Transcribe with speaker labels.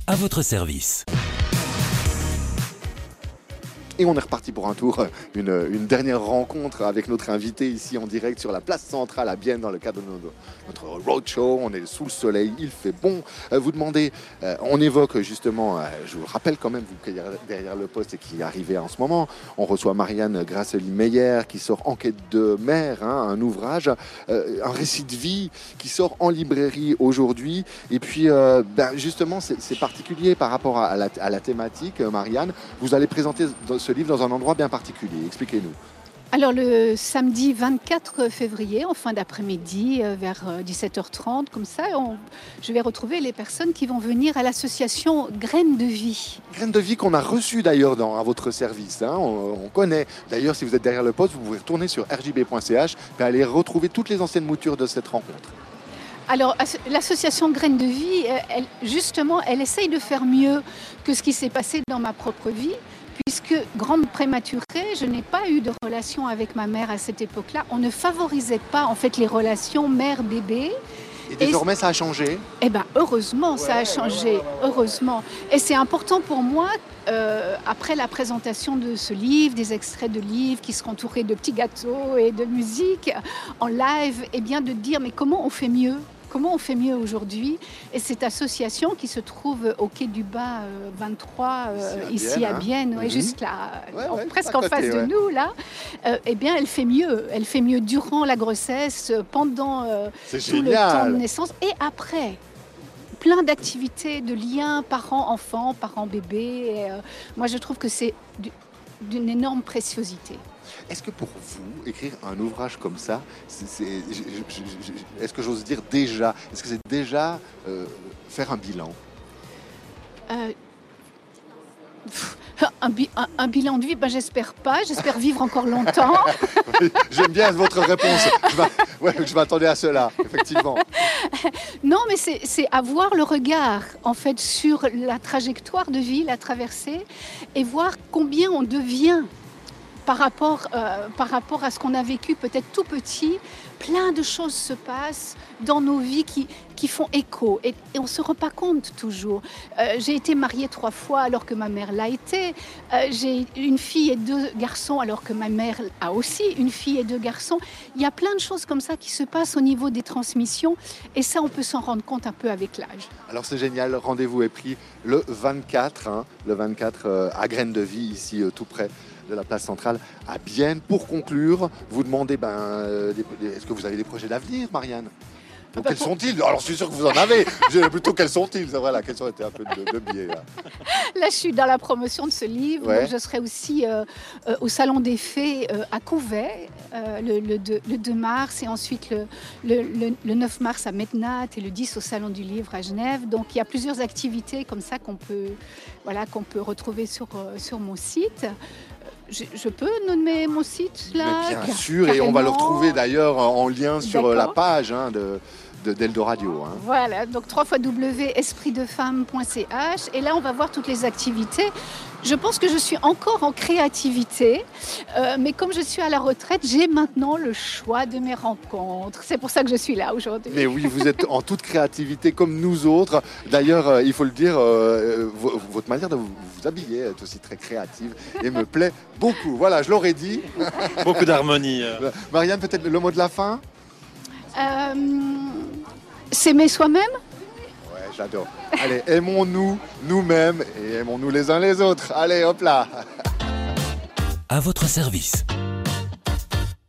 Speaker 1: À votre service.
Speaker 2: Et on est reparti pour un tour, une dernière rencontre avec notre invité ici en direct sur la place centrale à Bienne dans le cadre de notre roadshow. On est sous le soleil, il fait bon. Vous demandez, on évoque justement, je vous rappelle quand même, vous qui êtes derrière le poste et qui est arrivé en ce moment, on reçoit Marianne Gracely-Meyer qui sort Enquête de mer, un ouvrage, un récit de vie qui sort en librairie aujourd'hui. Et puis justement, c'est particulier par rapport à la thématique, Marianne. Vous allez présenter ce livre dans un endroit bien particulier. Expliquez-nous.
Speaker 3: Alors le samedi 24 février, en fin d'après-midi, vers 17h30, comme ça, je vais retrouver les personnes qui vont venir à l'association Graines de Vie.
Speaker 2: Graines de Vie qu'on a reçu d'ailleurs à votre service. On connaît. D'ailleurs, si vous êtes derrière le poste, vous pouvez retourner sur rjb.ch et aller retrouver toutes les anciennes moutures de cette rencontre.
Speaker 3: Alors, l'association Graines de Vie, elle essaye de faire mieux que ce qui s'est passé dans ma propre vie. Puisque grande prématurée, je n'ai pas eu de relation avec ma mère à cette époque-là. On ne favorisait pas en fait les relations mère-bébé.
Speaker 2: Et désormais, ça a changé.
Speaker 3: Eh bien, heureusement, ça a changé. Heureusement. Et c'est important pour moi, après la présentation de ce livre, des extraits de livres qui seront entourés de petits gâteaux et de musique en live, eh bien, de dire mais comment on fait mieux ? Comment on fait mieux aujourd'hui? Et cette association qui se trouve au quai du Bas 23, ici à Bienne, juste là, presque en face de nous, là, eh bien, elle fait mieux. Elle fait mieux durant la grossesse, pendant tout le temps de naissance et après. Plein d'activités, de liens parents-enfants, parents-bébés. Moi, je trouve que c'est d'une énorme préciosité.
Speaker 2: Est-ce que pour vous, écrire un ouvrage comme ça, est-ce que j'ose dire déjà, est-ce que c'est déjà faire un bilan?
Speaker 3: Un bilan de vie, j'espère pas. J'espère vivre encore longtemps.
Speaker 2: J'aime bien votre réponse. Je m'attendais à cela, effectivement.
Speaker 3: Non, mais c'est avoir le regard, en fait, sur la trajectoire de vie, la traversée, et voir combien on devient par rapport à ce qu'on a vécu peut-être tout petit. Plein de choses se passent dans nos vies qui font écho et on ne se rend pas compte toujours. J'ai été mariée 3 fois alors que ma mère l'a été. J'ai une fille et 2 garçons alors que ma mère a aussi une fille et 2 garçons. Il y a plein de choses comme ça qui se passent au niveau des transmissions et ça, on peut s'en rendre compte un peu avec l'âge.
Speaker 2: Alors c'est génial, le rendez-vous est pris le 24, à Graines de Vie, ici tout près de la place centrale à Bienne. Pour conclure, vous demandez, est-ce que vous avez des projets d'avenir, Marianne? Quels sont-ils? Alors, je suis sûr que vous en avez. Plutôt, quels sont-ils? Voilà, quels ont été un peu de biais, là.
Speaker 3: Là, je suis dans la promotion de ce livre. Donc je serai aussi au Salon des Fées à Couvet le 2 mars et ensuite le 9 mars à Mednat et le 10 au Salon du Livre à Genève. Donc, il y a plusieurs activités comme ça qu'on peut retrouver sur mon site. Je peux nommer mon site là?
Speaker 2: Mais bien sûr, et on va le retrouver d'ailleurs en lien sur la page d'Eldo Radio.
Speaker 3: Voilà, donc www.espritdefemme.ch et là on va voir toutes les activités. Je pense que je suis encore en créativité, mais comme je suis à la retraite, j'ai maintenant le choix de mes rencontres. C'est pour ça que je suis là aujourd'hui.
Speaker 2: Mais oui, vous êtes en toute créativité comme nous autres. D'ailleurs, il faut le dire, votre manière de vous habiller est aussi très créative et me plaît beaucoup. Voilà, je l'aurais dit.
Speaker 4: Beaucoup d'harmonie.
Speaker 2: Marianne, peut-être le mot de la fin?
Speaker 3: S'aimer soi-même?
Speaker 2: Ouais, j'adore. Allez, aimons-nous nous-mêmes et aimons-nous les uns les autres. Allez, hop là.
Speaker 1: À votre service.